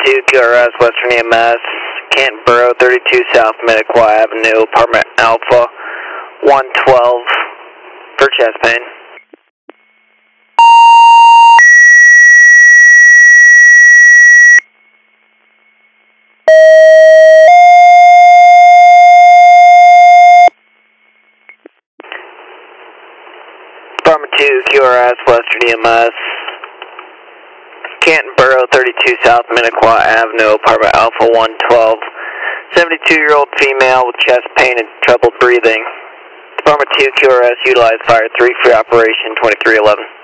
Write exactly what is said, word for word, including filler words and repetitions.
two, Q R S, Western E M S, Canton Borough, thirty-two South Minnequaw Avenue, apartment Alpha, one twelve, for chest pain. Apartment two, Q R S, Western E M S, Canton Borough, thirty-two South Minnequaw Avenue, apartment Alpha, one twelve, seventy-two-year-old female with chest pain and trouble breathing. Department two, Q R S, utilize fire three for operation twenty-three eleven.